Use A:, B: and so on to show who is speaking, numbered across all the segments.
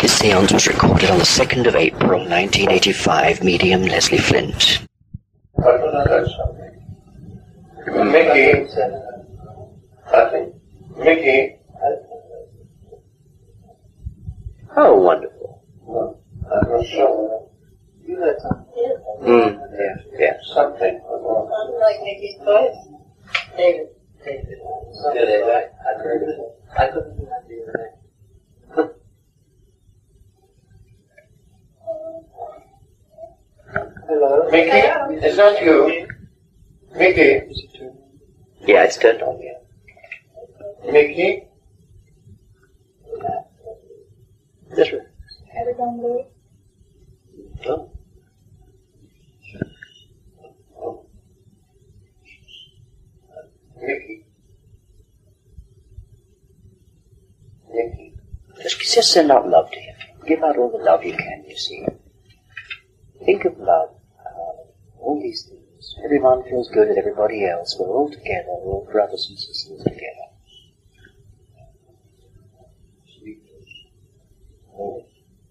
A: This séance was recorded on the 2nd of April, 1985, medium Leslie Flint.
B: Mickey. Mickey.
A: Oh, wonderful.
B: I'm not sure. You heard something?
A: Yeah.
B: Something.
C: Like Mickey's voice. David.
B: I heard it. I couldn't do that the other day. Hello? Mickey? Is that you? Mickey?
A: Yeah, it's turned on, yeah.
B: Mickey?
A: That's right.
C: Have it on Louis?
A: Oh.
B: Mickey? Mickey?
A: Just send out love to him. Give out all the love you can, you see. Think of love. All these things. Everyone feels good at everybody else. We're all together. We're all brothers and sisters together. Oh.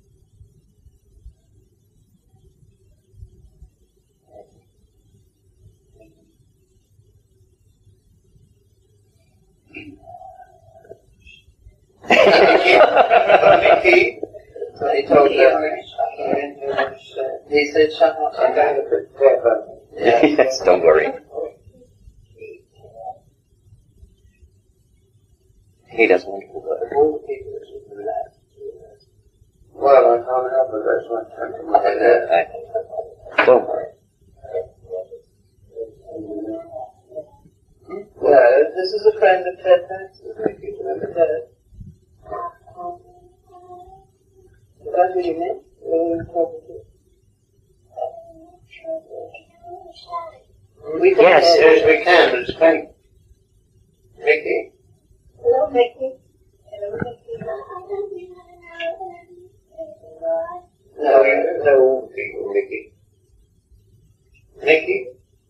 B: Mickey? So he told her. He said, shut up. I'm going to put pepper.
A: Yes, don't worry. He does wonderful work.
B: All the people that should relax. Well, I can't help it. That's what comes to my head.
A: Don't worry.
B: Yeah, this is a friend of Ted Max's. Mickey, remember Ted? That's what you meant? We can, yes, we can, but it's funny. Mickey?
C: Hello, Mickey. Hello, Mickey.
B: No, Mickey. Mickey?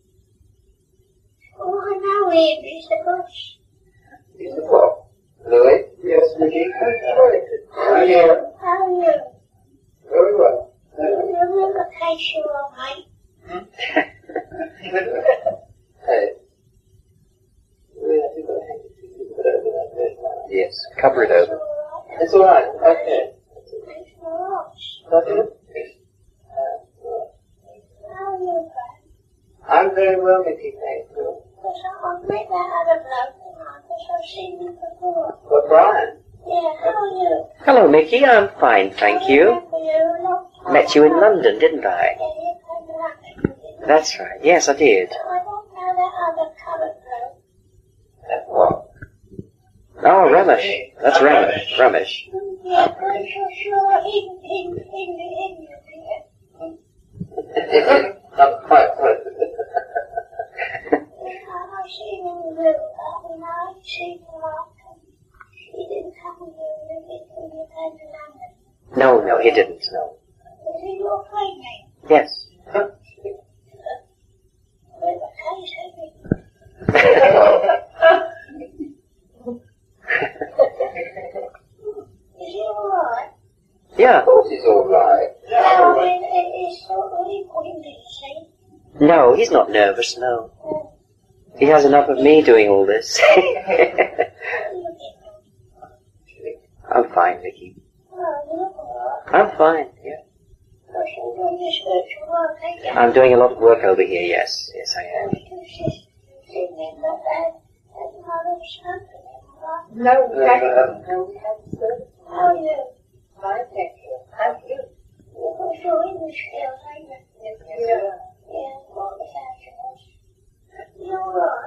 C: Oh, I know him. He's the boss.
B: He's the what? Louis? Yes, Mickey.
C: How are you? How are you?
B: Very well.
C: You're the case you are, mate.
B: Hey. You've got a handkerchief you put over that bed now.
A: Yes, cover it over.
B: It's alright, okay.
C: Thanks for much.
B: Got it?
C: How are you, Brian?
B: I'm very well, Mickey, thank you.
C: Because I've met that other bloke tonight, because I've seen him before.
B: But Brian?
C: Yeah, how are you?
A: Hello, Mickey. I'm fine, thank you. Met you in London, didn't I?
C: Yeah, you came to London, didn't you?
A: That's right. Yes, I did.
C: I don't know that other coloured bloke.
B: That what?
A: Oh, Ramesh. That's Ramesh. Ramesh.
C: Yeah, I'm sure
B: Not quite close.
C: I've seen him in the room, and I've seen him after. He didn't come here when he came to London.
A: No, he didn't, no.
C: Was he your playmate?
A: Yes.
C: Well, the case, hasn't Is he alright?
A: Yeah.
B: Of course he's alright.
C: No, it's sort of important, did you see?
A: No, he's not nervous, no. He has enough of me doing all this. I'm fine, Vicky. I'm fine, yeah. I'm doing a lot of work over here, yes. Yes, I am.
C: No, we haven't. How are you? Fine, thank you. How are you? What's your English skills, ain't it? Yeah. Yeah, what the sound you alright?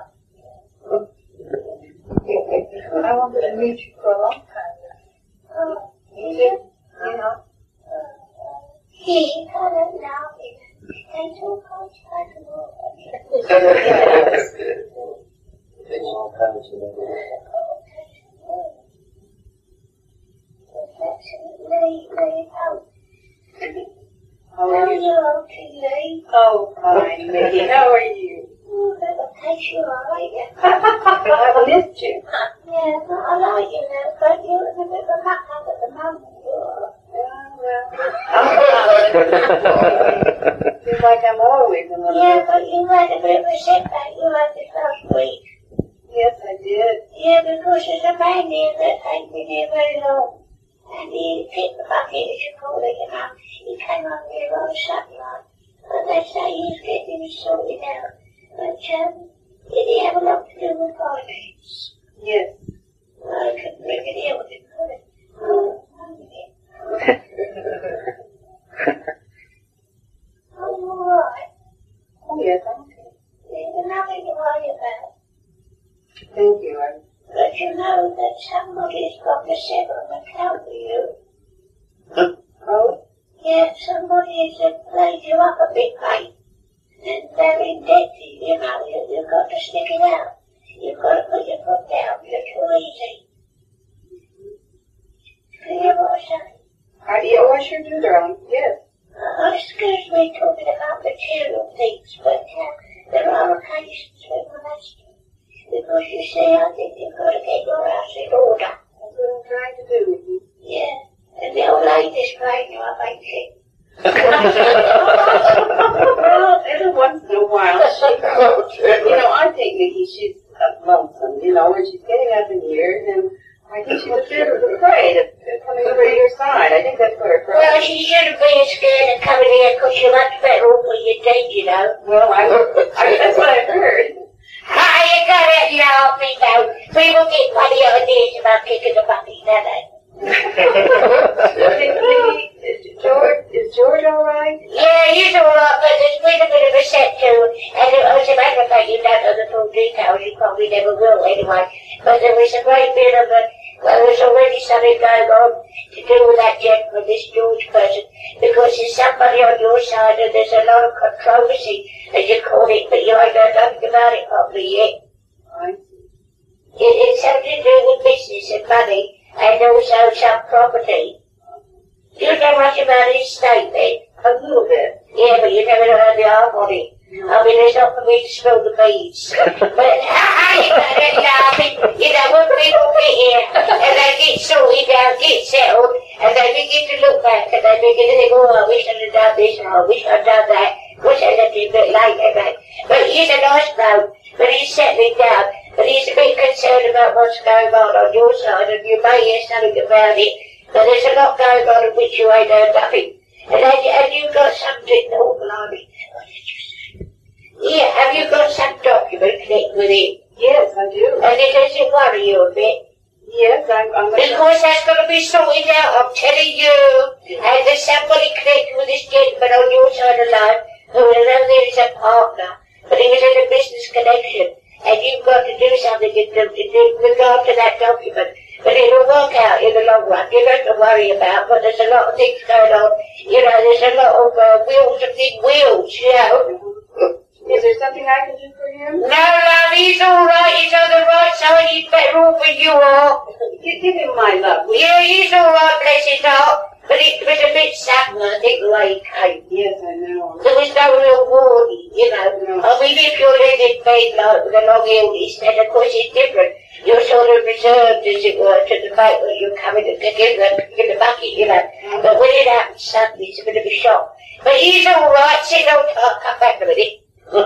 C: I wanted to meet you for a long time. Oh, is it? You know? He kind of now they talk all How are you, Lee? Oh, fine, Mickey. How are you? Okay, sure, I like you. I missed you. Yeah, I like you now, but you're a bit of a muck up at the moment.
B: Seems like I'm always in the
C: Yeah, but you had a bit of a setback. You had this last week.
B: Yes, I did.
C: Yeah, because there's a man here that ain't been here very long. And he picked the bucket, as you call it, you know. He came up here on Saturday. But they say he's getting it sorted out. But, did he have a lot to do with finance?
B: Yes.
C: I couldn't bring it here with him, could I? Oh, you alright?
B: Oh, yes, I'm okay.
C: There's nothing to worry about.
B: Thank you.
C: But you know that somebody's got to settle an account with you.
B: Oh?
C: Yeah, somebody has laid you up a bit, mate. And they're in debt to you, you know. You've got to stick it out. You've got to put your foot down. You're too easy. Do you hear what I say?
B: Oh, I sure do, darling. Yes.
C: Excuse me talking about material things, but there are occasions when one has to. Because you see, I think you've got to get your house in order.
B: That's what I'm trying to do, Mickey.
C: Yeah, and the old lady's playing you up, ain't she?
B: Well, every once in a while, I think Mickey, she's lonesome, and she's getting up in years, and I think she's a bit afraid of coming over to your side. I think that's where her problem
C: Well, she shouldn't be scared of coming here because you're much better off with your dead, you know.
B: Well, that's what I've heard.
C: Ah, you got it, laugh me now. People get funny ideas about kicking the bucket, don't they?
B: Is George all right?
C: Yeah, he's all right, but there's been a bit of a set to, and as a matter of fact, you don't know the full details, you probably never will anyway, but there was a great bit of there's already something going on to do with that gentleman, this George person, because there's somebody on your side and there's a lot of controversy, as you call it, but you ain't heard nothing about it properly yet.
B: I see.
C: It's something to do with business and money, and also some property. Do you know much about his estate, then?
B: A little bit.
C: Yeah, but you never heard the arm on it. I mean, it's not for me to spill the beans. But, you know, laughing, when people get here, and they get sorted out, get settled, and they begin to look back, and they begin to think, oh, I wish I'd have done this, and I wish I'd done that. Of course, they left it a bit late, and that. But he's a nice bloke, but he's settling down, but he's a bit concerned about what's going on your side, and you may hear something about it, but there's a lot going on of which you ain't heard nothing. And you've got something, oh, blimey, what did you say? Yeah, have you got some document connected with it?
B: Yes, I do.
C: And does it worry you a bit?
B: Yes, I'm
C: Because that's got to be sorted out, I'm telling you. And there's somebody connected with this gentleman on your side of life who I know there is a partner, but he was in a business connection. And you've got to do something in regard to that document. But it'll work out in the long run. You don't have to worry about, but there's a lot of things going on. There's a lot of wheels of big wheels,
B: Is there something I can do for him?
C: No, love, he's all right. He's on the right side. He's better off than you are.
B: Give him my love.
C: Yeah, he's all right, bless his heart. But it was a bit sudden, I think, the way he came.
B: Yes, I know.
C: There was no real warning,
B: No.
C: I mean, if you're in bed like with a long illness, then of course it's different. You're sort of reserved, as it were, to the fact that you're coming to get in the bucket, But when it happens suddenly, it's a bit of a shock. But he's all right. Sit on top. Come back a minute.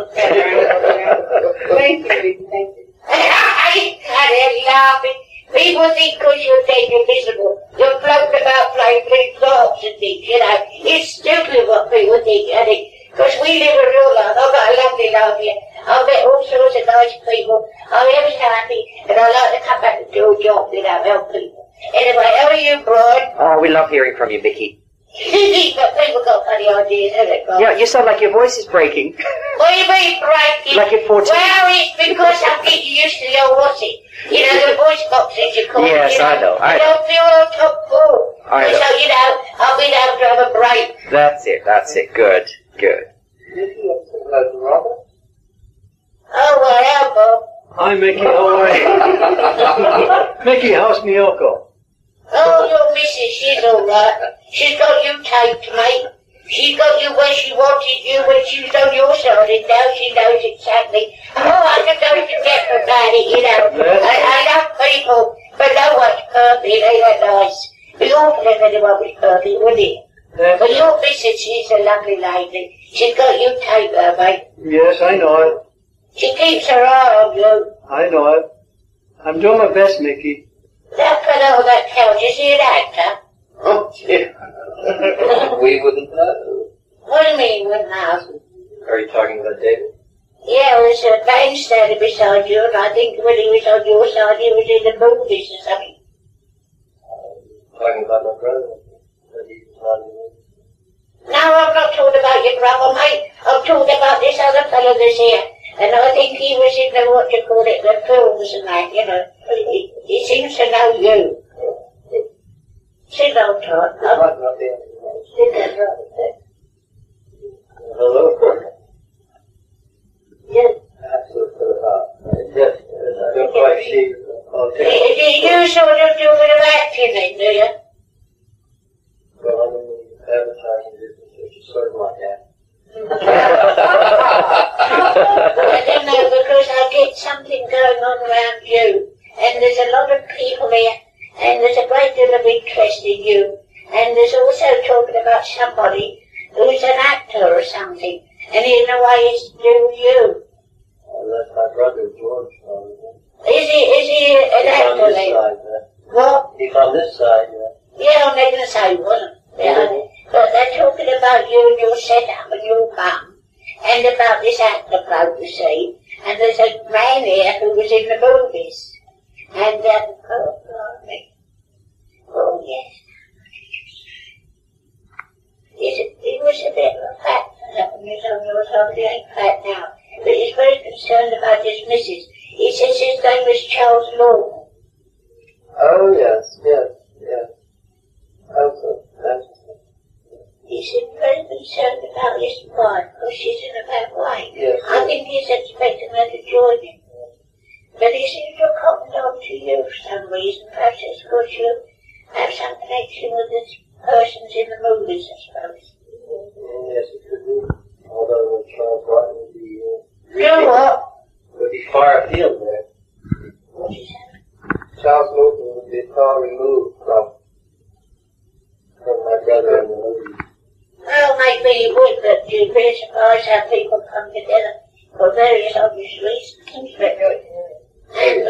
B: Thank you, thank you.
C: I can't laughing. People think because you're dead you're miserable. You're floating about playing flip-flops and things, It's stupid what people think, because we live a real life. I've got a lovely life here. I've met all sorts of nice people. I'm ever so happy, and I like to come back and do a job, help people. Anyway, how are you, Brian?
A: Oh, we love hearing from you, Mickey.
C: But people got funny ideas, haven't they, Brian?
A: Yeah, you sound like your voice is breaking.
C: What do you mean breaking?
A: Like you're 14.
C: Well, it's because I'm getting used to the old what's it? The voice boxes you call
A: Yes,
C: it.
A: I know.
C: I don't feel on top full.
A: I know.
C: So, I've been able to have a break.
A: That's it. Good.
B: Mickey, hello, Robert.
C: Oh, well, hello, Bob.
D: Hi, Mickey. How are you? Mickey, how's Miyoko?
C: Oh, your missus, she's all right. She's got you taped, mate. She's got you where she wanted you when she was on your side, and now she knows exactly. Oh, I can go to death about it, I love people, but no one's perfect, ain't that nice? It'd be awful if anyone was perfect, wouldn't it? But your missus, she's a lovely lady. She's got you take her, mate.
D: Yes, I know it.
C: She keeps her eye on you.
D: I know it. I'm doing my best, Mickey.
C: That fellow on that couch, is he an actor?
E: Oh, dear. We wouldn't know.
C: What do you mean, wouldn't know?
E: Are you talking about David?
C: Yeah, there's a man standing beside you, and I think when he was on your side, he was in the movies or something.
E: Talking about my brother. But he was not in the movie.
C: No, I'm not talking about your brother, mate. I'm talking about this other fellow that's here. And I think he was in the, what you call it, the films and that, you know. He seems to know you. Sit down, Todd.
E: It might not be anything.
C: Sit down.
E: Hello?
C: Yes.
E: Absolutely for the heart. Yes, I don't quite see.
C: Do you sort of do a bit of acting then, do you?
E: Well, I'm in the advertising business, which is sort of like that.
C: I don't know, because I get something going on around you, and there's a lot of people here, and there's a great deal of interest in you, and there's also talking about somebody who's an actor or something, and in a way it's to do with you.
E: Well, that's my brother, George.
C: Is he an
E: He's on
C: actor
E: this
C: then?
E: side,
C: What?
E: He's on this side,
C: Yeah, I'm not going to say he wasn't. Yeah, but they're talking about you and your setup and your mum, and about this actor bloke, you see, and there's a man here who was in the movies, and, oh, blimey. Oh, yes. He was a bit of a fat fellow when he was on your side, he ain't fat now, but he's very concerned about his missus. He says his name is Charles Lawton.
E: Oh, yes. Also, that's
C: He seemed very concerned about his wife, because she's in a bad way.
E: Yes.
C: I think he's expecting her to join him. But he seems to have cottoned on to you for some reason. Perhaps it's because you have some connection with the persons in the movies, I suppose.
E: yes, it could be. Although Charles Lawton would be,
C: You know what?
E: would be far afield there.
C: What is that?
E: Charles Lawton would be far removed from my brother in the movie.
C: Well, maybe you would, but you'd be surprised how people come together for various obvious reasons. And,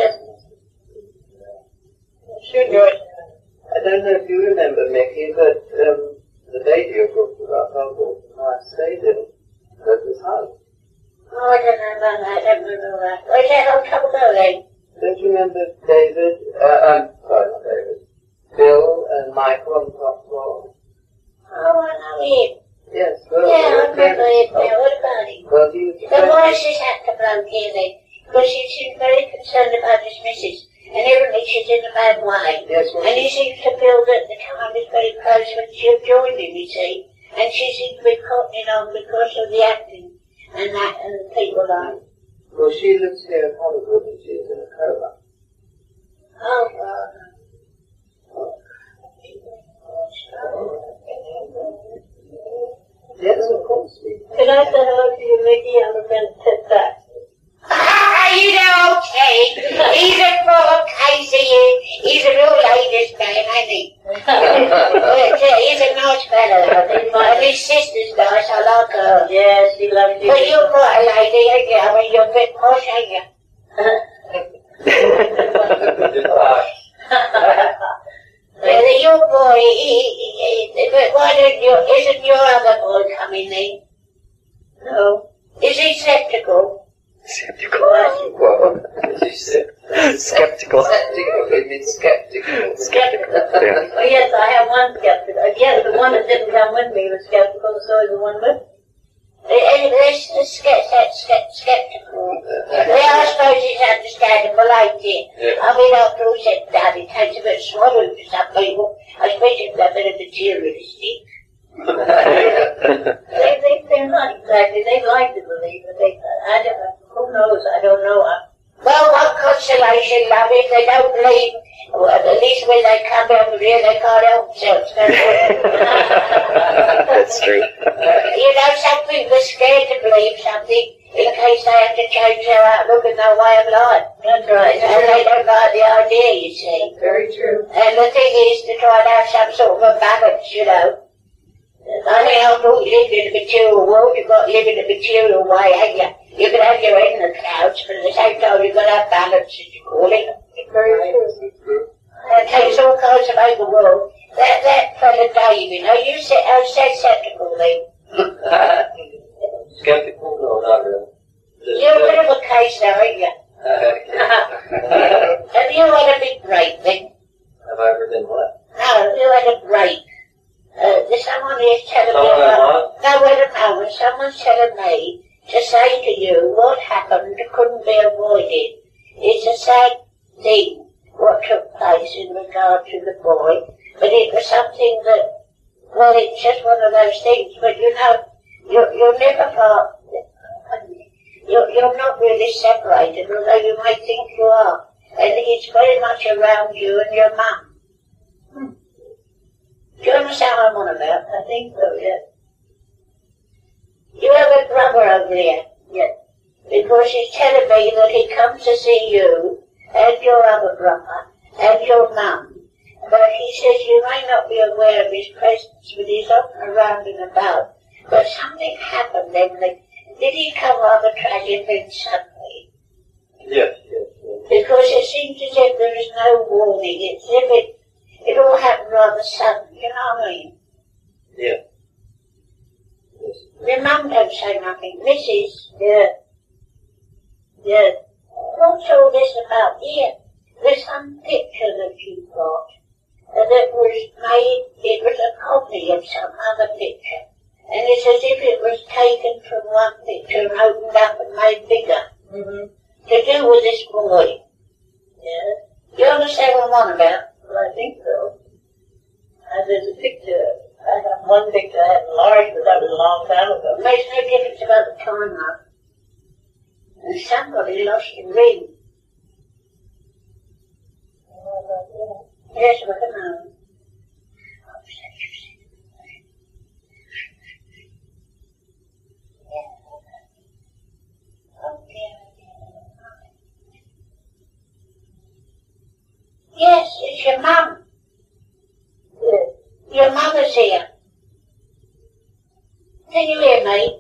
E: Sure, George. I don't know if you remember, Mickey, but the lady you talked about, Uncle, I stayed in Douglas House.
C: oh, I don't know about that, I don't remember that. Where's that old couple go then?
E: Don't you remember David? Sorry, not David. Bill and Michael on the top floor.
C: Oh, I know him.
E: Yes, well,
C: Yeah, I remember him now. What about him?
E: well, he was
C: Then why is this actor bloke here then? Because he seems very concerned about his missus, and evidently she's in a bad way.
E: Yes, well,
C: And he seems to feel that the time is very close when she'll join him, you see. And she seems to be cottoning on because of the acting and that, and the people like.
E: well, she lives here in Hollywood and she's in a coma.
C: Oh, God.
E: Yes, of course.
C: Can I say hello to you, Mickey? I'm a friend of Ted Sachs. You know, Ted. He's a full case of you. He's a real ladies' man, ain't he? He's a nice fellow, I think. And his sister's nice. I like her. Yes, she loves you. But you're quite a lady, ain't you? I mean, you're a bit posh, ain't you? Well, your boy, but why don't you, isn't your other boy coming then? No. Is he skeptical?
A: Skeptical.
E: Well, as you said,
A: Skeptical.
E: skeptical, it means skeptical.
C: Skeptical.
A: Yeah.
C: Oh, yes, I have one skeptical. Yes, the one that didn't come with me was skeptical, so is the one with me. It's skeptical. Well, I suppose it's understandable, ain't it?
E: Yeah.
C: I mean, after all said and done, it takes a bit of swallowing for some people, especially if they're a bit of materialistic. They're not exactly, they like to believe, but I don't know, who knows, I don't know. Well, one consolation, love, if they don't believe, well, at least when they come over here, they can't help themselves.
A: That's true.
C: You know, some people are scared to believe something in case they have to change their outlook and their way of life. That's right. And they don't like the idea, you see.
B: Very true.
C: And the thing is to try and have some sort of a balance, you know. I mean, I've got you live in the material world, you've got to live in the material way, haven't you? You can have your head in the clouds, but at the same time you've got to have balance, as you call it.
B: Very true.
C: It takes all kinds of over the world. That fella Dave, you know, you said, skeptical then.
E: Skeptical? No, not really.
C: You're a bit of a case now, ain't you? Have you had a big break then?
E: Have I ever been what?
C: No, you had a break. There's someone here's telling me about... No, wait a moment. Someone's telling me to say to you what happened couldn't be avoided. It's a sad thing what took place in regard to the boy, but it was something that, well, it's just one of those things, but you know, you're never far... You're not really separated, although you might think you are. And it's very much around you and your mum. Do you understand what I'm on about? I think so, yes. You have a brother over here? Yes. Because he's telling me that he comes to see you and your other brother and your mum. But he says you may not be aware of his presence, but he's often around and about. But something happened then. Did he come rather tragically and suddenly?
E: Yes.
C: Because it seems as if there is no warning. It's as if it all happened rather sudden. You know what I mean?
E: Yes.
C: Your mum don't say nothing. Mrs. Yeah. What's all this about here? There's some picture that you got that was made, it was a copy of some other picture. And it's as if it was taken from one picture and opened up and made bigger. Mm-hmm. To do with this boy. Yeah. Do you understand what I'm on about? Well, I think so. And there's a picture. I have one picture I had enlarged, but that was a long time ago. It makes no difference about the time, though. And somebody lost the ring. Yes, look at that. Yes, it's your mum. Yes. Your mother's here. Can you hear me?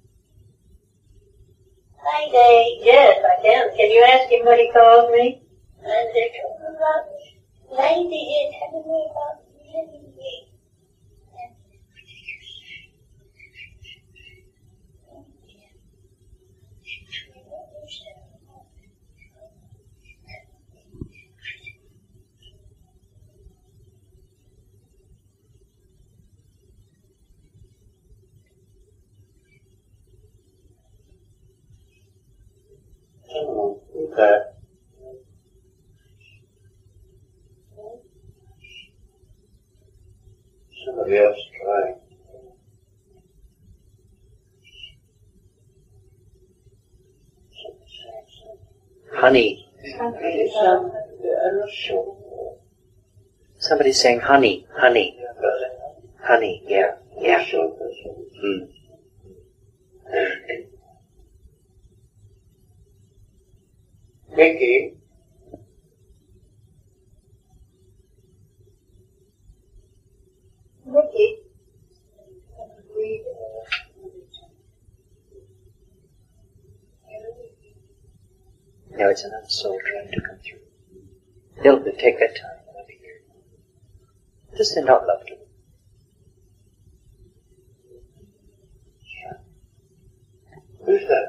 C: Lady. Yes, I can. Can you ask him what he calls me? And they're talking about this lady here telling me about living here.
E: Okay. Somebody else trying.
A: Honey.
E: I'm not sure.
A: Somebody's saying honey. Honey, yeah.
E: Sure. Mickey.
C: Mickey.
A: No, it's another soul trying to come through. They'll take their time. They'll be here. Just send out love to them.
E: Who's that?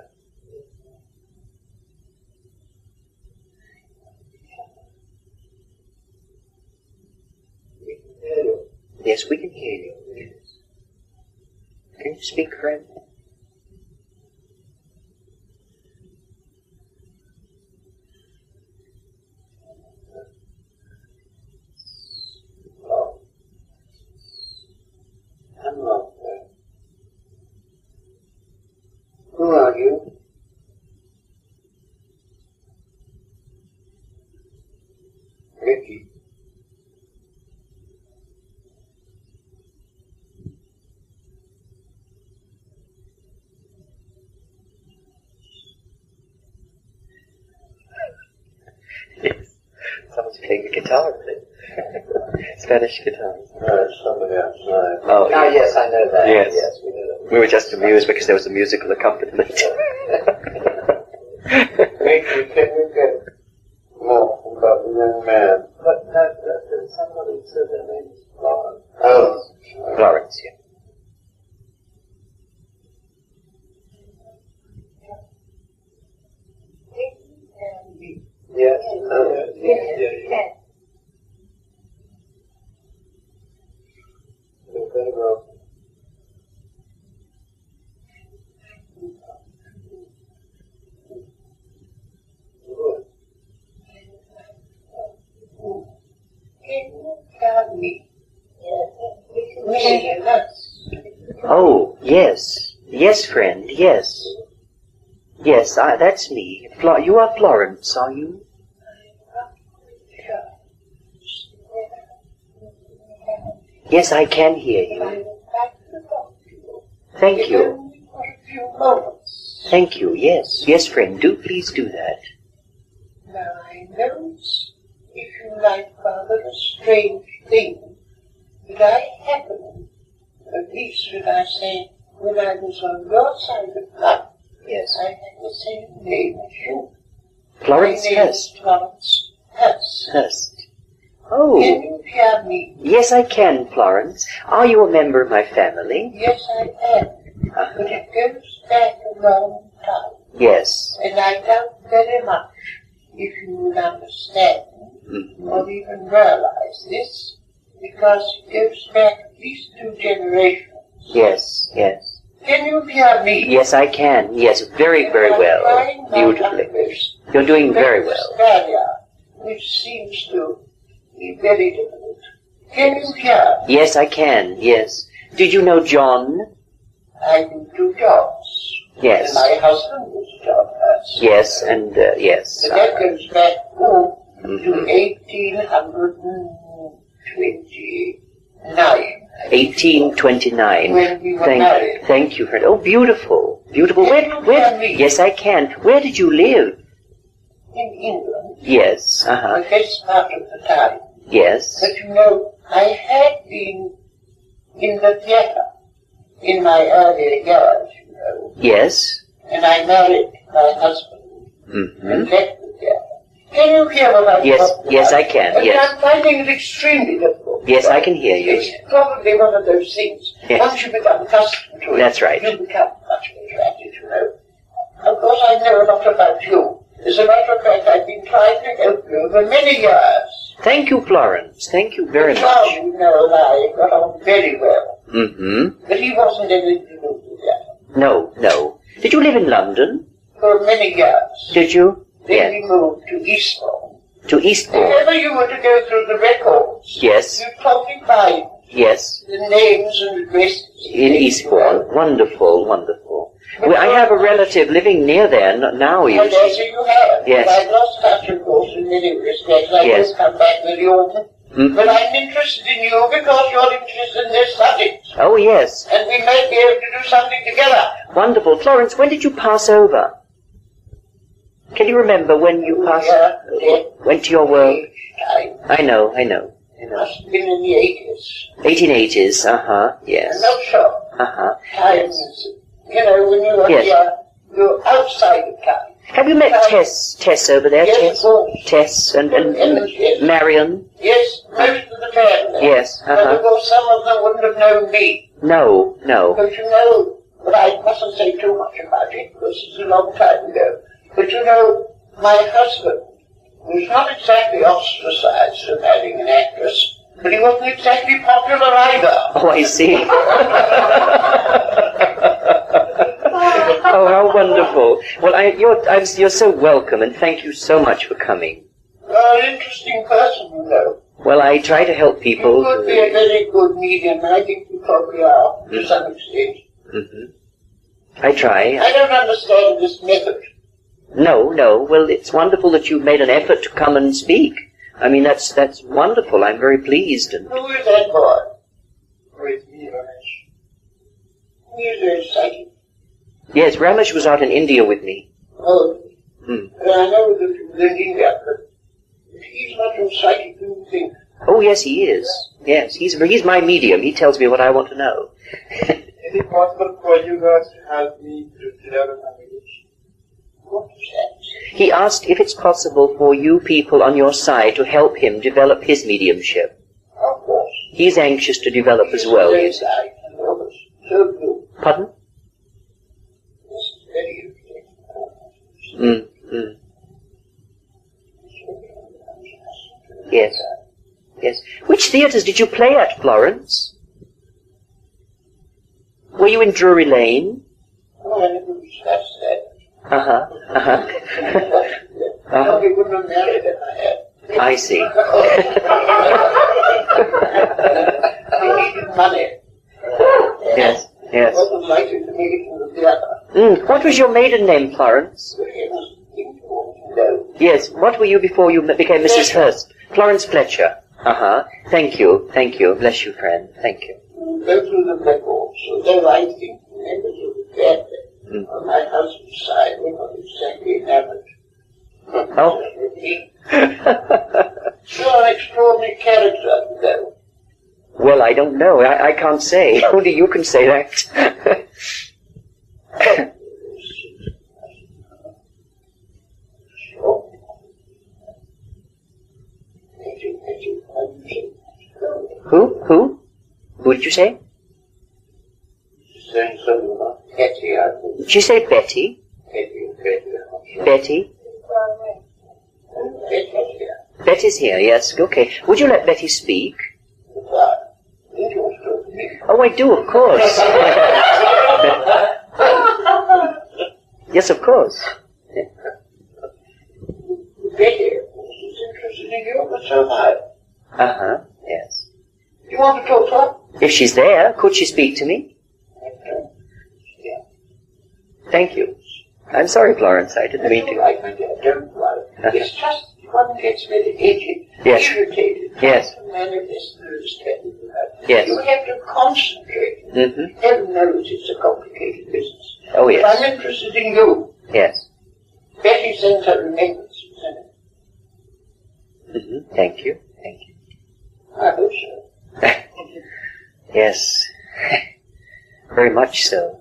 A: Yes, we can hear you. Yes. Can you speak, friend?
E: Hello there. Who are you? Ricky.
A: Yes. Someone's playing the guitar with it. Spanish guitar.
E: No, it's somebody else. No.
A: Oh,
E: Yes, I know that.
A: Yes.
E: Yes, we know that.
A: We were just amused because there was a musical accompaniment.
E: We get more about the young man. But somebody said their name is Florence. Oh.
A: Florence, yeah.
E: Yes. Yeah. Very well. Good.
C: Can you tell me?
A: Oh, yes. Yes, friend, yes. Yes, that's me. You are Florence, are you? Yes, I can hear you. Thank you. Thank you, yes. Yes, friend, please do that.
C: Now I know, if you like, rather a strange thing that I happened, at least when I was on your side of life,
A: Yes.
C: I had the same name as you.
A: Florence
C: My name is
A: Hurst.
C: Florence Hurst.
A: Hurst. Oh.
C: Can you hear me?
A: Yes, I can, Florence. Are you a member of my family?
C: Yes, I am. But it goes back a long time.
A: Yes.
C: And I doubt very much if you will understand or even realize this, because it goes back at least 2 generations.
A: Yes, yes.
C: Can you hear me?
A: Yes, I can. Yes, very, very well. Beautifully. You're doing very well.
C: Australia, which seems to be very difficult. Can you hear?
A: Yes, I can. Yes. Did you know John?
C: I do 2 jobs.
A: Yes.
C: And my husband was John Hurst.
A: Yes, and yes.
C: And that goes back to 1829.
A: 1829.
C: When we were married.
A: Thank you, friend. Oh, beautiful. Beautiful.
C: Can you hear me?
A: Yes, I can. Where did you live?
C: In England,
A: Yes.
C: the best part of the time.
A: Yes.
C: But you know, I had been in the theatre in my earlier years, you know,
A: Yes.
C: and I married my husband and left the theatre. Can you hear what I'm
A: Yes,
C: talking
A: yes,
C: about?
A: I can,
C: And
A: yes.
C: I'm finding it extremely difficult.
A: Yes, I can hear you.
C: It's probably one of those things.
A: Yes.
C: Once you become accustomed to it,
A: That's right.
C: you become much better at it, you know. Of course, I know a lot about you. As a matter of fact, I've been trying to help you for many years.
A: Thank you, Florence. Thank you very
C: Charles,
A: much.
C: you know, and I got on very well. But he wasn't anything to do with that.
A: No. Did you live in London?
C: For many years.
A: Did you?
C: Then we moved to Eastbourne.
A: To Eastbourne?
C: Whenever you were to go through the records,
A: Yes.
C: you'd probably find
A: Yes.
C: the names and addresses.
A: In Eastbourne. Wonderful, wonderful. Well, I have a relative living near there now, you
C: And
A: see.
C: as you have.
A: Yes.
C: I've lost touch, of course, in many respects. I
A: Yes.
C: don't come back very often. But I'm interested in you because you're interested in this subject.
A: Oh, yes.
C: And we may be able to do something together.
A: Wonderful. Florence, when did you pass over? Can you remember when you passed, went to your world?
C: Time.
A: I know.
C: It must have been in the 80s.
A: 1880s,
C: I'm
A: yes.
C: not sure. Time is, you know, when you're
A: Yes.
C: here, you're outside of time.
A: Have you met Tess over there?
C: Yes,
A: Tess?
C: of course.
A: Tess and
C: Yes.
A: Marion?
C: Yes, most of the family.
A: Yes,
C: But of course, some of them wouldn't have known me.
A: No.
C: But you know, but I mustn't say too much about it because it's a long time ago. But you know, my husband was not exactly ostracized for marrying an actress, but he wasn't exactly popular either.
A: Oh, I see. Oh, how wonderful. Well, you're so welcome, and thank you so much for coming.
C: You're an interesting person, you know.
A: Well, I try to help people.
C: You could be a very good medium, and I think you probably are, to some extent.
A: I try.
C: I don't understand this method.
A: No. Well, it's wonderful that you've made an effort to come and speak. I mean, that's wonderful. I'm very pleased. And
C: Who is that boy?
E: With me, Ramesh.
C: He is very psychic.
A: yes, Ramesh was out in India with me.
C: Oh, and I know that he was in India, but he's not so psychic as you think.
A: Oh, yes, he is. Yes, he's my medium. He tells me what I want to know.
F: Is it possible for you guys to help me to develop my meditation?
E: What is that?
A: He asked if it's possible for you people on your side to help him develop his mediumship.
E: Of course.
A: He's anxious to develop as well, you see.
E: I and others. So good.
A: Pardon?
E: This is very interesting.
A: Yes. Yes. Which theatres did you play at, Florence? Were you in Drury Lane?
E: Oh, I never reached that stage.
A: Uh-huh. Uh-huh.
E: Nobody wouldn't have married if I had.
A: I see.
E: I needed money.
A: Yes. Yes.
E: I wasn't likely to make it to the theatre.
A: What was your maiden name, Florence?
E: It was important, though.
A: Yes. What were you before you became Mrs. Hurst? Florence Fletcher. Uh-huh. Thank you. Thank you. Bless you, friend. Thank you.
E: Go through the records, so they're writing members of the family. On my husband's side, we're not exactly average.
A: Oh.
E: You're an extraordinary character, though.
A: Well, I don't know. I can't say. Only you can say that. Who? Who? Who did you say?
E: Saying something about Hetty, I think.
A: Did you say Betty?
E: Hetty.
A: Betty?
E: Hetty's here.
A: Betty's here, yes. Okay. Would you let Betty speak?
E: Did you want to talk to me?
A: Oh, I do, of course. Yes, of course.
E: Betty is interested in you, but so am I.
A: Uh-huh, yes.
E: You want to talk to her?
A: If she's there, could she speak to me?
E: Yeah.
A: Thank you. I'm sorry, Florence, I didn't mean to.
E: Right, my dear, don't worry. It's just one gets very aged,
A: Yes.
E: irritated.
A: Yes.
E: To manifest understanding of that.
A: Yes.
E: You have to concentrate.
A: Mm-hmm.
E: Heaven knows it's a complicated business.
A: Oh,
E: But
A: yes.
E: I'm interested in you.
A: Yes.
E: Betty sends her remembrance, Lieutenant.
A: Mm-hmm. Thank you. Thank you.
E: I hope so.
A: Yes. Very much so.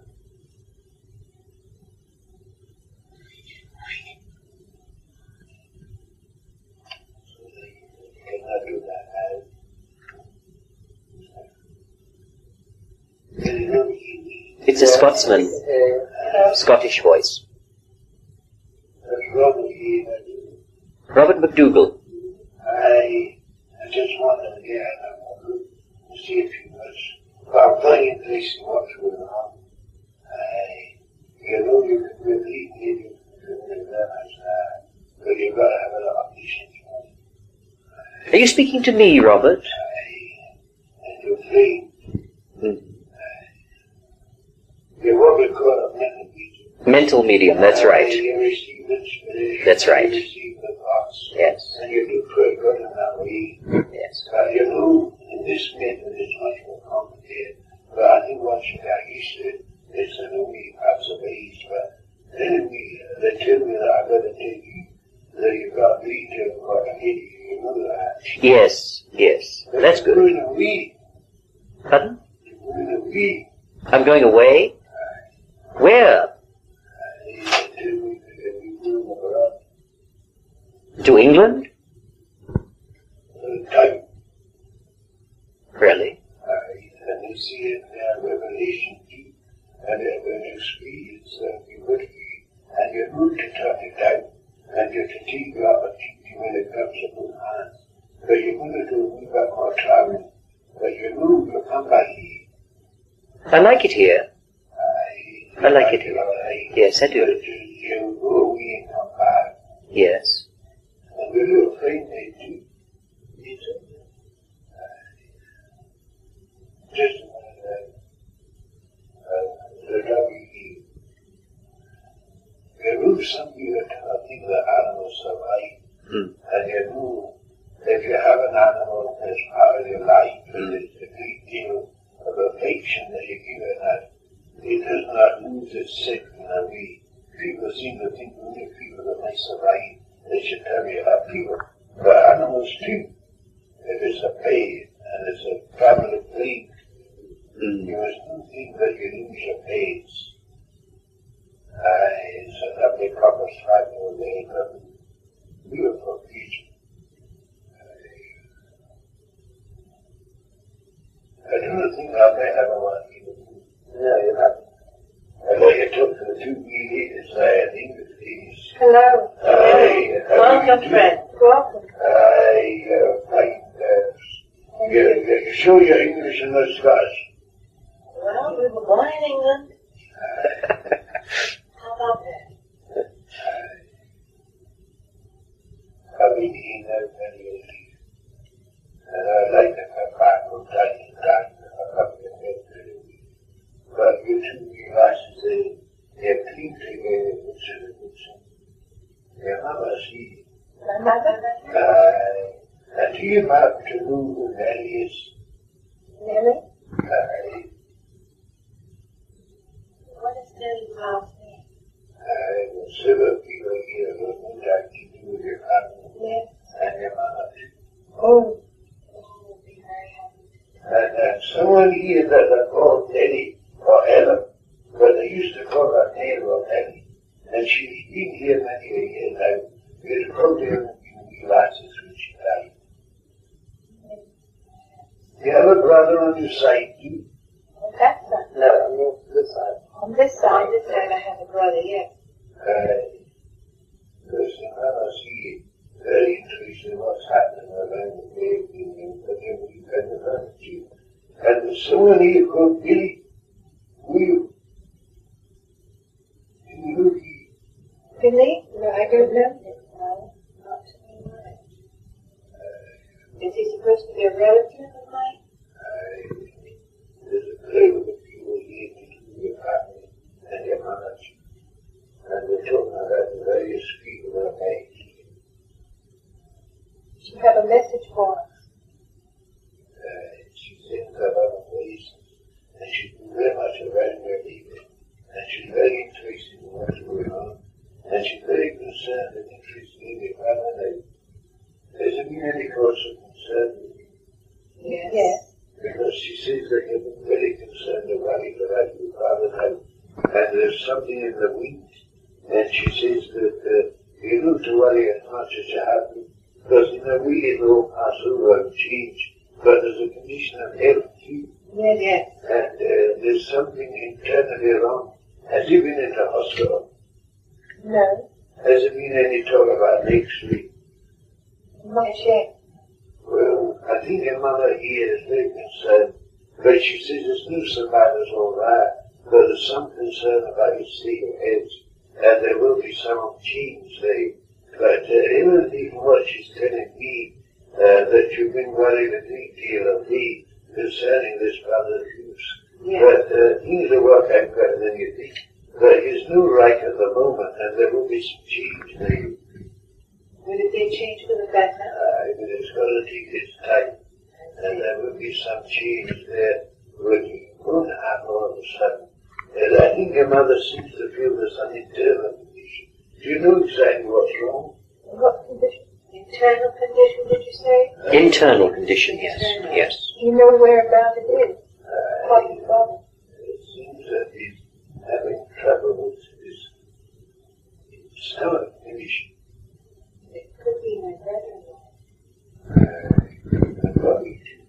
E: Can I do that?
A: It's a Scotsman. Scottish voice. Robert McDougall.
E: I just wanted to see if you was about playing this and what's going on. You know you can really need it but you've got to have a lot of patience.
A: Are you speaking to me, Robert?
E: And you're free. You're what we call a mental medium.
A: Mental medium, that's right.
E: You receive inspiration.
A: That's right.
E: You receive the thoughts.
A: Yes.
E: And you do pretty good in that way.
A: Yes.
E: You know, in this method it's much more complicated. But I think once you got used to it, it's in a way perhaps a base. But anyway, they tell me that I've got to take you, that you've got to read to what I need you. You know that.
A: Yes, yes. That's
E: You're
A: good.
E: going away.
A: Pardon?
E: You're going away.
A: I'm going away? Where? To England? Really?
E: And you see it there, Revelation 2, and when you experience humility, and you're moved to turn it down, and you're to take the opportunity when it comes upon hands. But you're going to do a wee bit more traveling, but you know you'll come back here.
A: I like it here. I like it here. Yes, I do.
E: You'll go away and come back.
A: Yes.
E: And we're little afraid they do. Just the WE. There is something that I think the animals survive. And you know, if you have an animal as part of your life, and there's a great deal of affection that you give it, that it does not lose its sick in a way. People seem to think only people that may survive, they should tell you that people. But animals too. If it's a pay and it's a think that you lose your pace. It's a lovely proper stripe of the head of beautiful creature. I don't think I've met everyone even.
A: No, you haven't.
E: I know you took the two leaders there, I think it is.
B: Hello. Welcome, friend. Welcome.
E: You show your English and no Scottish.
B: Well, we were born in England. How about that?
E: I've been here now many years. And I like to come back from time to time a couple of days to the week. But you two realize they're clean together, which is a good thing. Your mother sees.
B: My mother?
E: And do you happen to know who Nellie is?
B: Nellie?
C: What is Nelly's last name?
E: Several people here who would like to do with your family.
C: Yes.
E: And your mother.
B: Oh.
C: I would be very happy.
E: And someone here that they call Nellie or Ellen, but they used to call her Nellie or Nellie. And she's been here many a year now. You'd probably only been glasses when she died. You have a brother on your side too?
B: On that side.
A: No, on this side.
B: On this side. On this side I have a brother, yes.
E: Because I see very interesting what's happening around the baby and every kind of attitude. And there's someone here called Billy. Do you know he?
B: Billy? No, I don't know.
C: No, not to me much.
B: Is he supposed to be a relative of mine?
E: There's a crowd of people here to do your family and your manners. And they're talking about the various people that make.
B: You have a message for us.
E: She thinks of other places, and she's been very much around where leaving, and she's very interested in what's going on, and she's very concerned and interested in your family. Has there been any cause of concern with you?
B: Yes.
E: Because she says that you've been very concerned about your father now, and there's something in the wind, and she says that you don't have to worry as much as you have been, because in a way it will pass over and change, but there's a condition of health too.
B: Yes.
E: And there's something internally wrong. Has he been in the hospital?
B: No.
E: Has there been any talk about next week?
B: Not yet.
E: Well, I think your mother here is very concerned, but she says it's no so bad as all that, but there's some concern about your state of health, and there will be some change there. But even what she's telling me, that you've been worried a great deal of me concerning this brother's use.
B: Yes.
E: But things will work out better than you think. But he's no right at the moment, and there will be some change there.
B: Will it be changed for the better?
E: But it's got to take its time, and there will be some change there, which won't happen all of a sudden. And I think your mother seems to feel there's an internal condition. Do you know exactly what's wrong?
B: What condition? Internal condition, did you say?
A: Internal condition, yes. Yes.
B: Do you know whereabouts it is? What is wrong?
E: It seems that he's having trouble with his stomach condition.
B: It could be my brother-in-law.
E: And Bobby too.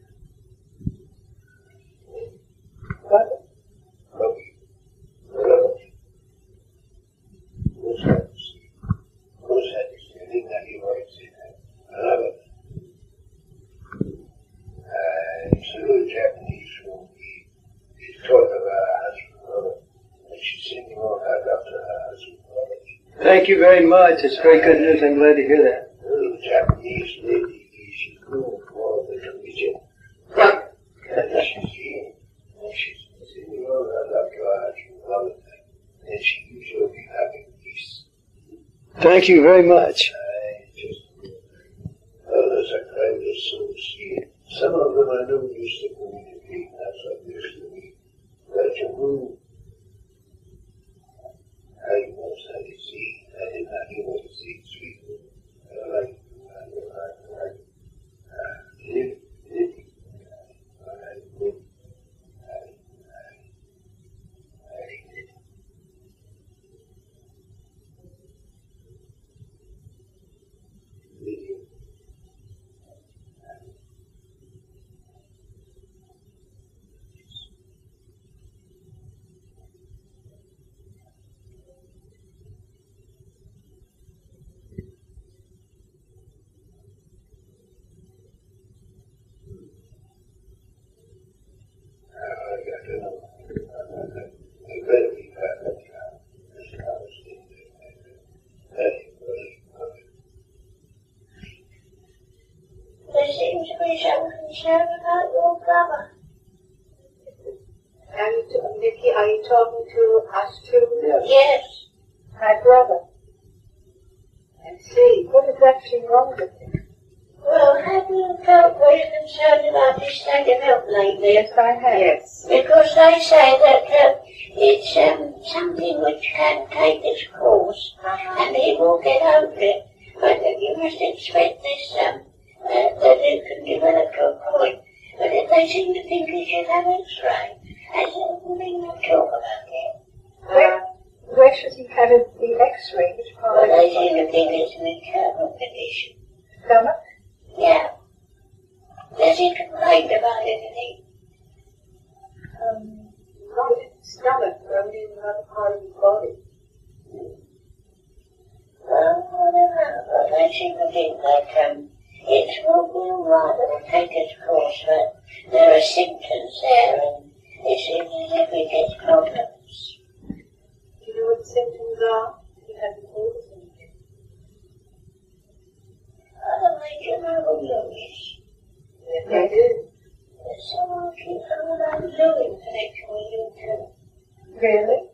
B: What?
E: Bobby. Well, what's that? What's that? I think that he writes in that. I love it. It's a little Japanese film. He's talking about her husband, Robert, and she's singing all that after her husband, Robert.
D: Thank you very much. It's very good news. I'm glad to hear that.
E: A little Japanese lady, she's going for the religion. And she's here, and she's singing all that after her husband, Robert, and she usually be having peace.
D: Thank you very much.
E: There's a crowd of souls here. Some of them I know used to communicate, that's what used to be. But you know, I was how you see, I did not hear what you see, speak. Like, live,
C: are you talking to us too?
G: Yes.
C: My brother. I see. What is actually wrong with him?
G: Well, have you felt very concerned about his state of health lately?
C: Yes, I have. Yes.
G: Because they say that it's something which can take its course, and he will get over it. But you must expect this, that it can develop to a point. But if they seem to think he should have X-ray, and something not talk about it.
C: Where should he have the X-ray? Which part?
G: Well, they seem to think it's an internal condition.
C: Stomach?
G: Yeah. Does he complain about anything?
C: Not stomach, but only in another part of his body.
G: Well, I don't know. Well, they seem to think that it will rather take its course, but there are symptoms there, and it seems as if it gets problems.
C: Do you know what the symptoms are? He hasn't told us anything.
G: I don't know Louis.
C: Yes, I do.
G: There's someone keeps on about Louis in connection with you too.
C: Really?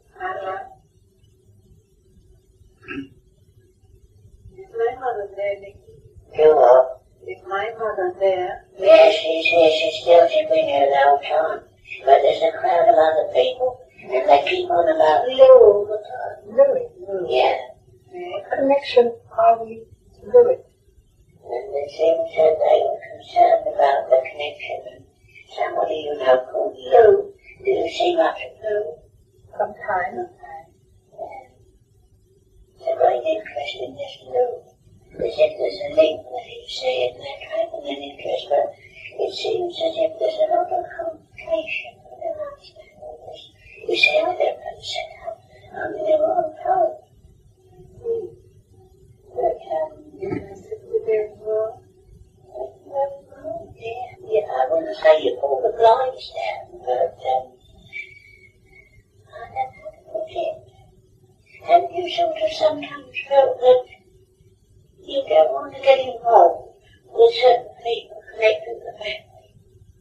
C: Is my mother there, Nicky?
G: You what?
C: Is my mother there?
G: Yes, she's here. She's been here the whole time. But there's a crowd of other people, and they keep on about Lou all the time.
C: Louis?
G: Yeah.
C: What connection are we to Louis?
G: And it seems that they were concerned about the connection, and somebody you know called Lou. Do you see much of Lou?
C: Sometimes.
G: Yeah. It's a great interest in this Lou. As if there's a link that you see, and they're taking an interest, but it seems as if there's a lot of complication. I don't understand all this. You see, I don't know the setup. I'm in the wrong time. But,
C: Is my sister there as well?
G: yeah, I wouldn't say you pull the blinds down, but, I don't know how to put it. Have you sort of sometimes felt that you don't want to get involved with certain people connected to the family?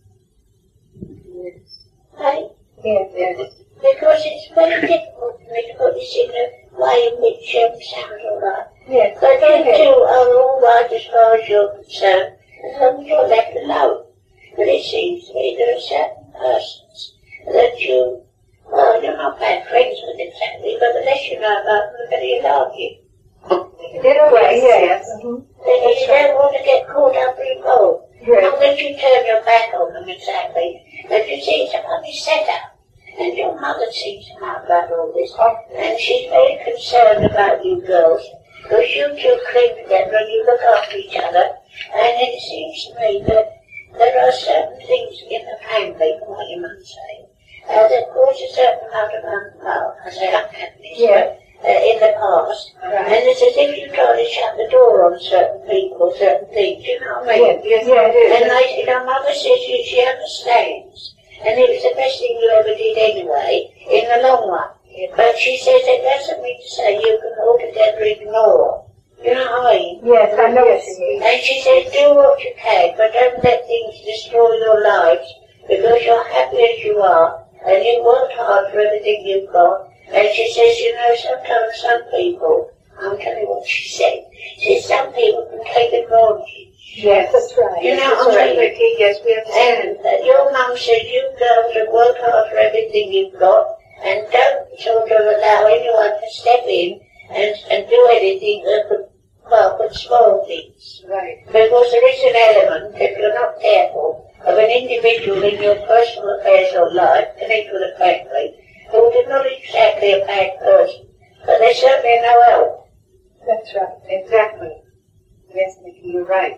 C: Yes.
G: Hey?
C: Yes.
G: Because it's very difficult for me to put this in a way in which sounds all right.
C: Yes.
G: But you two are all right as far as you're concerned, as long as you're left alone. But it seems to me there are certain persons that well, you're not bad friends with exactly, but the less you know about them, the better you like it.
C: In a way, yes.
G: Then you don't want to get caught up or involved.
C: Yes.
G: Not that you turn your back on them exactly, but you see it's a funny setup. And your mother seems to know about all this, and she's very concerned about you girls, because you two cling together and you look after each other, and it seems to me that there are certain things in the family, from what you might say, that cause a certain amount of unhappiness in the past.
C: Right.
G: And it's as if you try to shut the door on certain people, certain things, you know what I mean?
C: Yes, I do.
G: And your mother says she understands. And it was the best thing you ever did anyway, in the long run. But she says it doesn't mean to say you can altogether ignore. You know what I mean?
C: Yes, I know what you mean.
G: And she says do what you can, but don't let things destroy your lives, because you're happy as you are, and you worked hard for everything you've got. And she says, you know, sometimes some people, I'll tell you what she said. She says some people can take advantage.
C: Yes, that's right.
G: You know,
C: that's right, Ricky. Yes, we understand.
G: And your mum said you girls have worked hard for everything you've got, and don't sort of allow anyone to step in and do anything that could, put small things.
C: Right.
G: Because there is an element, if you're not careful, of an individual in your personal affairs or life, connected with a family, who is not exactly a bad person, but they're certainly no help.
C: That's right. Exactly. Yes, Nicky, you're right.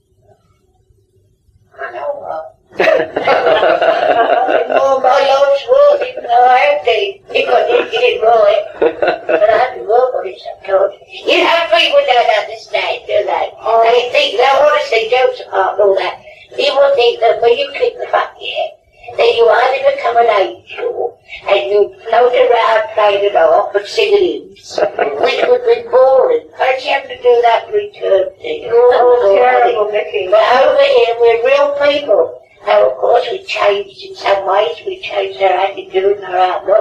G: I know what. More my life's work, even though I have to, if I didn't get it right. But I have to work on it sometimes. You know, people don't understand, do they? They think, now honestly, jokes apart and all that, people think that when you kick the fuck here, then you either become an angel and you float around playing it off and singing hymns, which would be boring. Don't you have to do that for eternity?
C: Oh, terrible, Nicky.
G: But over here, we're real people. Now, of course, we changed in some ways. We changed our attitude and our outlook.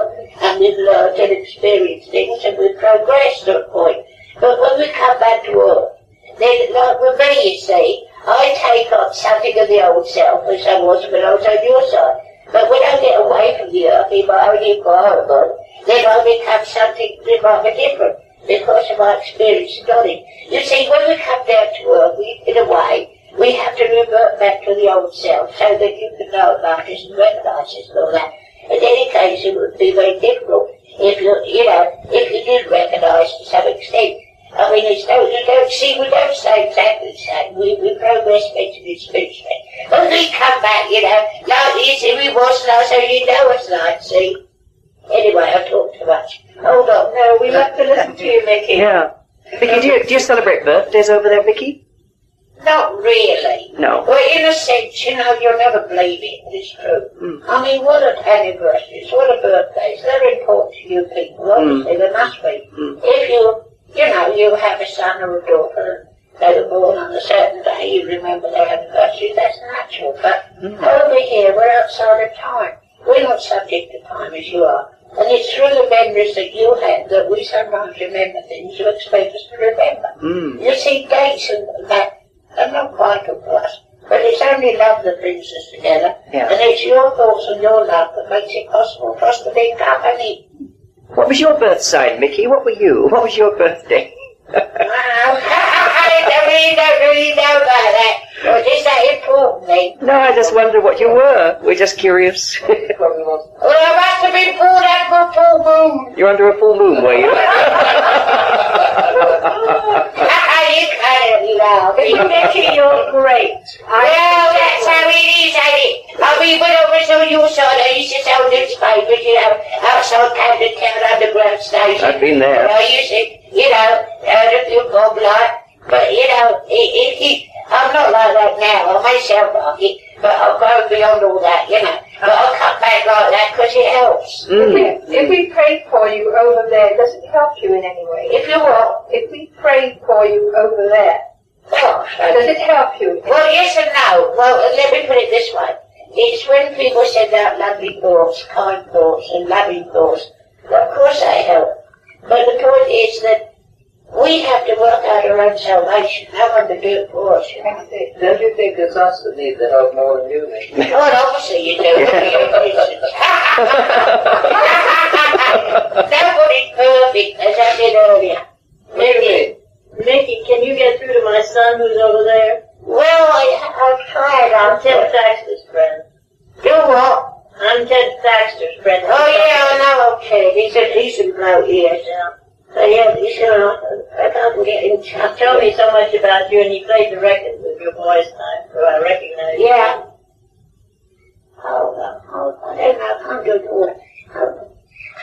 G: and we've learned and experienced things and we've progressed to a point. But when we come back to Earth, then, like with me, you see, I take on something of the old self, which I was when I was on your side. But when I get away from the Earth in my own environment, then I become something rather different because of my experience and knowledge. You see, when we come down to Earth, in a way, we have to revert back to the old self so that you can know about us and recognise us and all that. In any case, it would be very difficult if if you did recognise to some extent. I mean, you don't see, we don't say exactly the same. We progress mentally and spiritually. When we come back, like you see, we was like, so you know what's like, see. Anyway, I've talked too much. Hold on.
B: No, we love to listen to you, Mickey.
A: Yeah. Vicky, do you celebrate birthdays over there, Vicky?
G: Not really.
A: No.
G: Well, in a sense, you'll never believe it, but it's true. I mean, what are anniversaries, what are birthdays? They're important to you people, obviously, they must be. If you have a son or a daughter, and they were born on a certain day, you remember their anniversary, that's natural. But over here, we're outside of time. We're not subject to time as you are. And it's through the memories that you had that we sometimes remember things you expect us to remember. You see, dates and that are not vital for us. But it's only love that brings us together.
A: Yeah.
G: And it's your thoughts and your love that makes it possible for us to link up, honey.
A: What was your birth sign, Mickey? What were you? What was your birthday?
G: I don't really know about that. Or is that important then?
A: No, I just wonder what you were. We're just curious.
G: Well, I must have been born under a full moon.
A: You're under a full moon, were you?
G: You can't laugh.
B: Mickey, you're great.
G: Well, that's how it is, ain't it? I mean, when I was on your side, I used to sell newspapers, outside Camden Town Underground Station.
A: I've been there.
G: I used to, a few bob light. But, I'm not like that now. I may sound like it, but I've gone beyond all that, But I'll cut back like that because it helps.
B: If we prayed for you over there, does it help you in any way?
G: If you what?
B: If we prayed for you over there, does it help you?
G: Well, yes and no. Well, let me put it this way. It's when people send out lovely thoughts, kind thoughts, and loving thoughts. Well, of course they help. But the point is that we have to work out our own salvation. No one to do it for us.
D: Don't you think it's us that need the help more than you need?
G: Well, obviously you do. Nobody's perfect, as I said earlier.
B: Mickey, can you get through to my son who's over there?
G: Well, I've tried.
B: I'm Ted Thaxter's friend.
G: You what?
B: I'm Ted Thaxter's friend.
G: Oh, yeah, I know, okay. He's a decent bloke, yes. So, yeah, I can't get in touch.
B: He told me so much about you, and he played the record with your voice time, so I recognize you.
G: Yeah. Hold on. I don't know. I can't do it all. Hold on.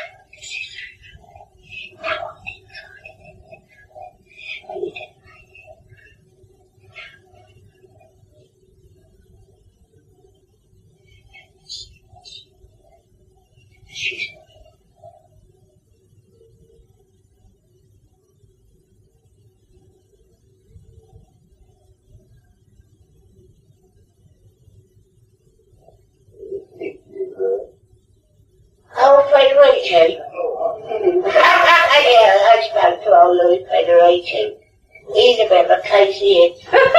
G: Oh, Federici. Yeah, I spoke to old Louis Federici. He's a bit of a case here.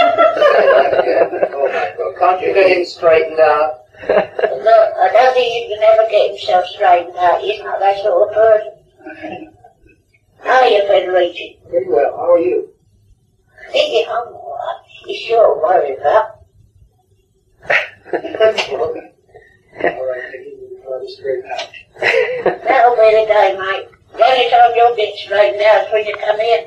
D: Oh my God, can't you get him straightened out?
G: Look, I don't think he can ever get himself straightened out. He's not that sort of person. How are you, Federici?
D: Very well, how are you?
G: I think I'm all right. He's sure worried about.
D: All right, I need to try to straighten out.
G: That'll be the day, mate. The only time you'll get straightened out is when you come in.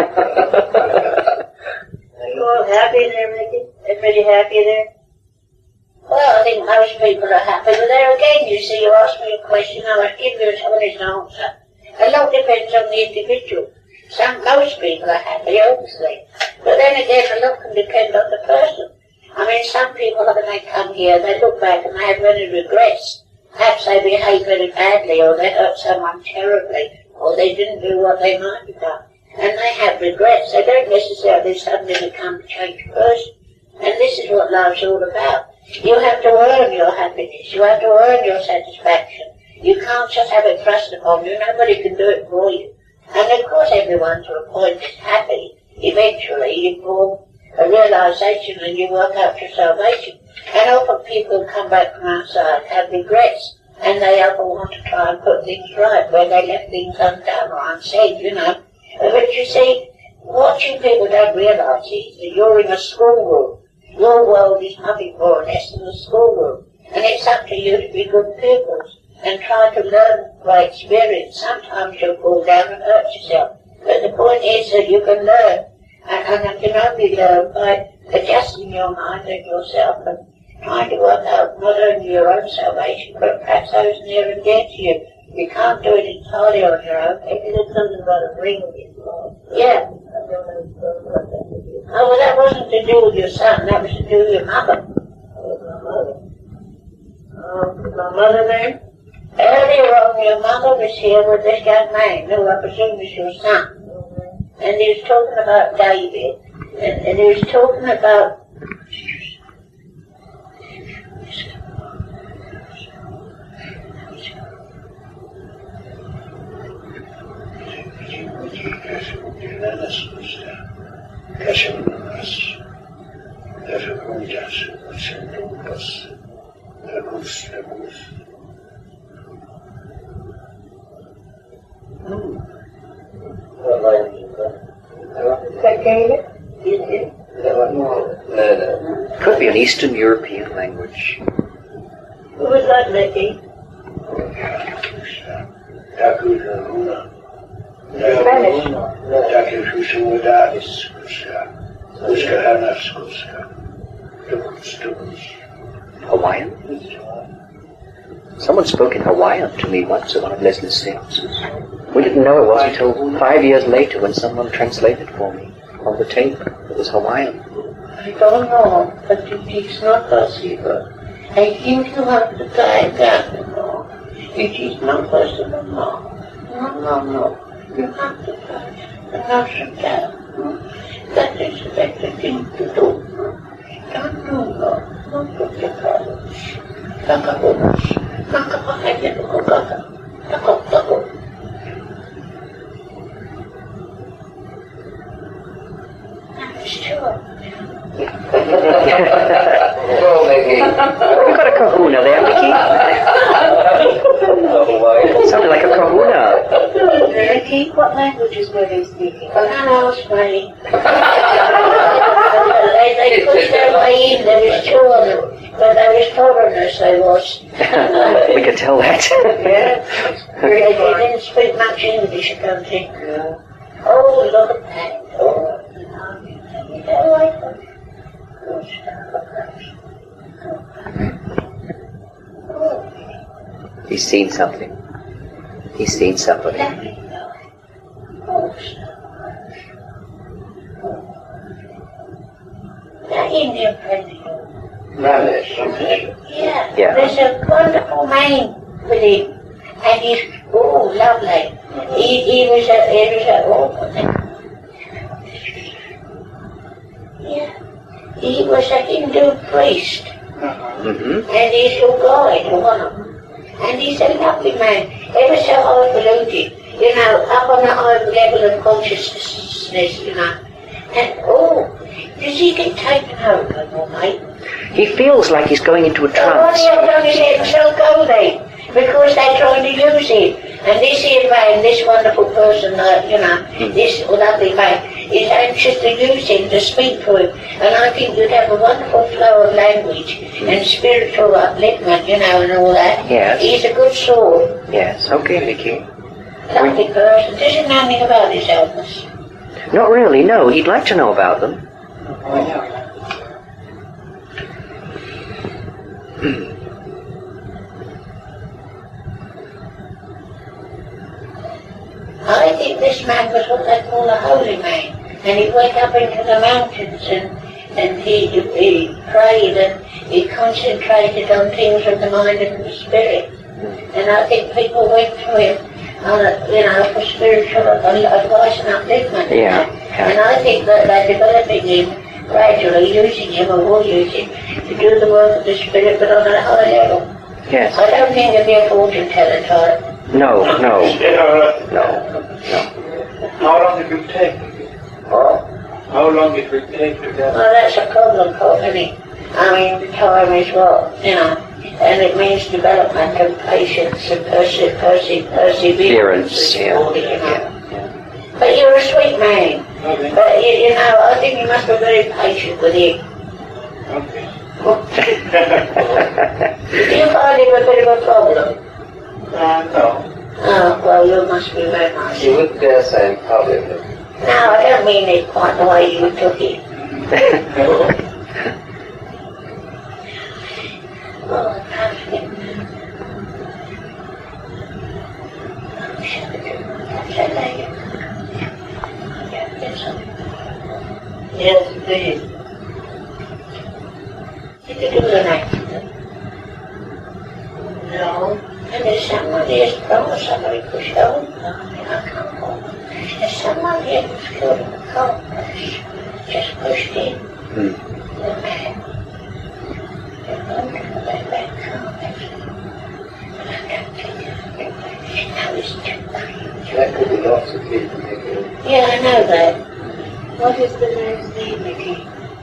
B: Are you all happy there, Mickey? Everybody happy there?
G: Well, I think most people are happy, but there again, you see, you ask me a question, I must give you an honest answer. A lot depends on the individual. Most people are happy, obviously. But then again, a lot can depend on the person. I mean, some people, when they come here, they look back and they have many regrets. Perhaps they behave very badly, or they hurt someone terribly, or they didn't do what they might have done. And they have regrets. They don't necessarily suddenly become a changed person. And this is what life's all about. You have to earn your happiness. You have to earn your satisfaction. You can't just have it thrust upon you. Nobody can do it for you. And of course everyone to a point is happy. Eventually you form a realization and you work out your salvation. And often people come back from outside have regrets, and they often want to try and put things right where they left things undone or unsaid, you know. But you see, what you people don't realise is that you're in a schoolroom. Your world is nothing more or less than a schoolroom. And it's up to you to be good pupils and try to learn by experience. Sometimes you'll fall down and hurt yourself. But the point is that you can learn, and you can only learn by adjusting your mind and yourself and trying to work out not only your own salvation, but perhaps those near and dear to you. You can't do it entirely on your own. Maybe there's something about a ring. Yeah. Oh, well, that wasn't to do with your son. That was to do with your mother.
B: My mother name?
G: Earlier on, your mother was here with this young man, who I presume was your son. And he was talking about David. And he was talking about...
A: Could be an Eastern European language.
G: Who was that, Mickey?
A: Hawaiian? Someone spoke in Hawaiian to me once at one of Leslie's seances. We didn't know it was until 5 years later when someone translated for me on the tape. It was Hawaiian.
G: I don't know, but it is not possible. I think you have to try again, no. It is not possible, no. No. You have to try another time, no. That is the better thing to do, no. Don't do, no. Don't put your problems. Nakabunas. Nakapakaya ko kaka. Takot. I'm sure.
A: You got a kahuna there, Mickey. Sounded like a kahuna.
B: Ricky, what languages were they speaking?
G: Spanish. They pushed their way in, there was 2 of them, but they was foreigners, they was.
A: We could tell that.
G: Yeah. They didn't speak much English, I don't think. Oh, look at that. Oh, you don't like them.
A: He's seen something. He's seen somebody.
G: That Indian friend of yours.
E: Yeah.
A: Yeah.
G: There's a wonderful man with him, and he's lovely. He was he was a Hindu priest, and he's your guide, one of them. And he's a lovely man, ever so highfalutin, you know, up on the high level of consciousness, you know. And does he get taken over, your mate?
A: He feels like he's going into a trance.
G: Why don't he let himself go then? Because they're trying to use him. And this here man, this wonderful person, you know, this lovely man, is anxious to use him, to speak for him. And I think you'd have a wonderful flow of language and spiritual upliftment, you know, and all that.
A: Yes.
G: He's a good sort.
A: Yes, okay, Mickey.
G: Lovely person. Does he know anything about his illness?
A: Not really, no. He'd like to know about them.
G: I think this man was what they call a holy man, and he went up into the mountains and he prayed and he concentrated on things of the mind and the spirit. And I think people went to him for spiritual advice and upliftment.
A: Yeah.
G: And I think that they're developing him gradually, using him or will use him to do the work of the spirit, but on a high level.
A: Yes.
G: I don't think it'd be a fortune teller type.
A: No.
F: How long it will take?
G: What?
F: How long it will take to get?
G: Well, that's a problem, Paul, isn't it? I mean, the time is what, you know, and it means development and patience and perseverance.
A: Yeah.
G: You know. But you're a sweet man.
F: Okay.
G: But, you know, I think you must be very patient with him.
F: Okay.
G: Do you find him a bit of a problem?
F: No.
G: Oh, well, you must be very nice.
H: You wouldn't dare say in public.
G: No, I don't mean it quite the way you took it. Yes, indeed. Did you do an accident? No. And there's someone here's probably somebody pushed on. No, I can't hold them. There's someone here who's killed in the car crash. Just pushed in. Okay. They're going to go back car accident. But I don't think now it's too crazy.
H: That could be lots of people making.
G: Yeah, I know that. What is the next name, Mickey?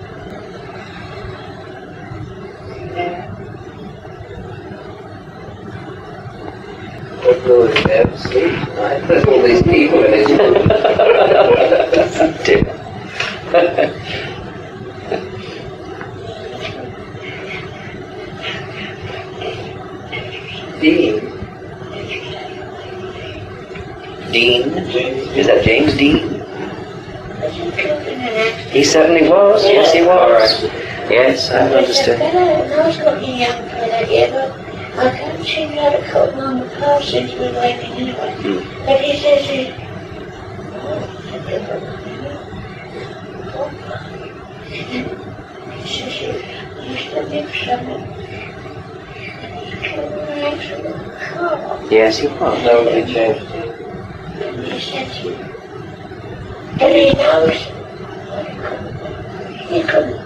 H: What will you ever sleep tonight? There's all these people in it.
A: Dean? Is that James Dean? He certainly was. Yes, he was. Yes, I understood.
G: I was looking out for that yet, but I can't seem to have a coat on the car since we were waiting anyway. But he says he... He says he used to live somewhere.
A: Yes, he was.
H: Nobody changed it.
G: He says he... But he knows. He couldn't.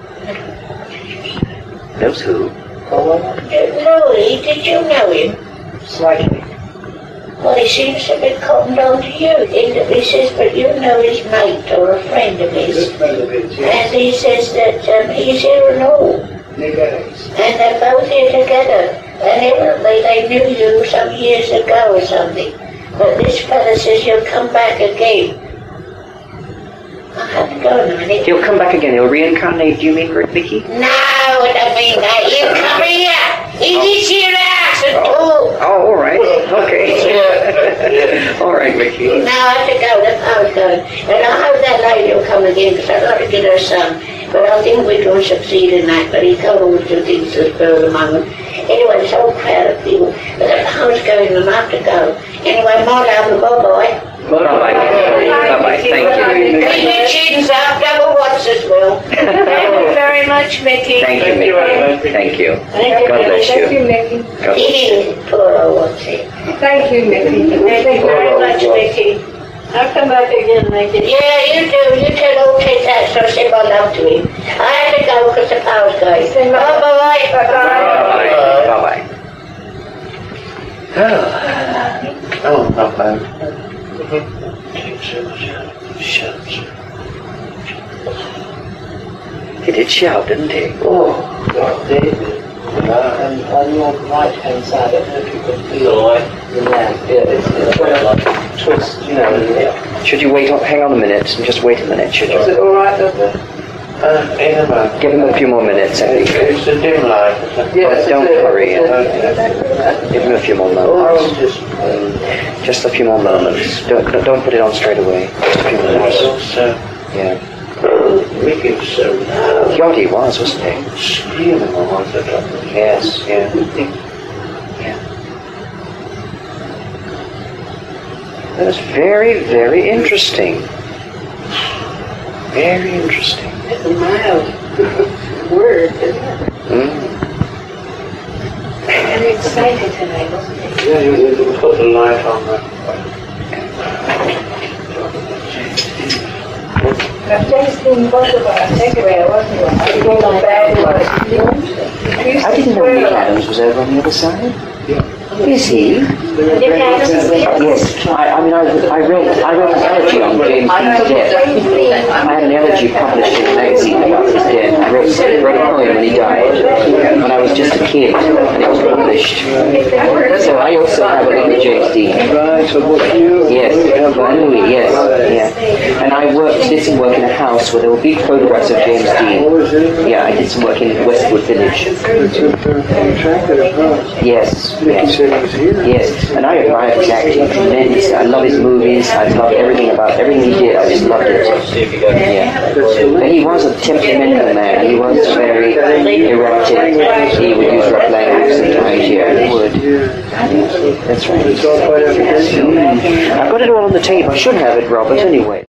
A: Knows who?
G: Louis, did you know him?
A: Slightly.
G: Well, he seems to be cottoned on to you. He says, but you know his mate or a friend of his. And he says that he's here and all. And they're both here together. And evidently they knew you some years ago or something. But this fella says you'll come back again. I have to go in a minute.
A: He'll come back again. He'll reincarnate. Do you mean Vicky?
G: No, I don't mean that. You come here. He needs your ass and talk.
A: Oh, all right. Okay. All right, Vicky.
G: Now I have to go. That's how it's going. And I hope that lady will come again because I'd like to get her son. But I think we're going to succeed in that. But he can't always do things at the moment. Anyway, this whole crowd of people. But that's how it's going and I have to go. Anyway, my love and bye-bye.
A: Bye-bye. Bye-bye. Thank you.
G: Keep your chins up. Double watch as well.
C: Thank you very much, Mickey.
A: Thank you, Mickey. Thank you. God bless
C: Thank
A: you.
C: you, Mickey.
A: God bless you.
G: Poor old Watson.
C: Thank you, Mickey.
B: Thank you very much, Mickey. I'll come back again, Mickey.
G: Yeah, you do. You tell old Ted that, so say my love to him. I have to go because the power's going. Bye-bye.
A: Bye-bye. Bye-bye.
E: Oh, not bad.
A: He did shout, didn't he?
H: Oh, God, David. And on your right-hand side, I don't know if you can feel the land. Yeah, it's like a twist, you know. Yeah.
A: Should you wait? Hang on a minute. Just wait a minute, should
H: Is
A: you?
H: it all right, Doctor?
E: In a moment.
A: Give him a few more minutes, I think.
E: It's a dim light.
H: Yes,
A: Don't hurry.
E: Okay.
A: Give him a few more
E: I
A: moments.
E: was just,
A: Just a few more moments. Don't put it on straight away. Just a few
E: I
A: minutes.
E: was so,
A: Yeah.
E: Mickey was so loud,
A: God, he was, wasn't he?
E: screaming on one of the doctors.
A: Yes, yeah. That was very, very interesting. Very interesting.
B: It's a mild word, isn't it? And excited tonight, wasn't it?
E: Yeah, you put the light on the...
C: I've just seen both of us takeaway, wasn't it? I didn't know Mick Adams was over on the other side.
A: Is he? Yes. I read an elegy on James Dean's death. I had an elegy published in a magazine about his death. I wrote a poem when he died, when I was just a kid, and it was published. So I also have a little James Dean.
D: Right, so what you?
A: Yes, Louis, yes, yeah. And I did some work in a house where there were big photographs of James Dean. Yeah, I did some work in Westwood Village. Yes, yes. Yes, and I admire his acting tremendously. I love his movies. I love everything he did. I just loved it. Yeah. But he was a temperamental man. He was very erratic. He would use rough language sometimes. Yeah, he would. That's right. I've got it all on the tape. I should have it, Robert, anyway.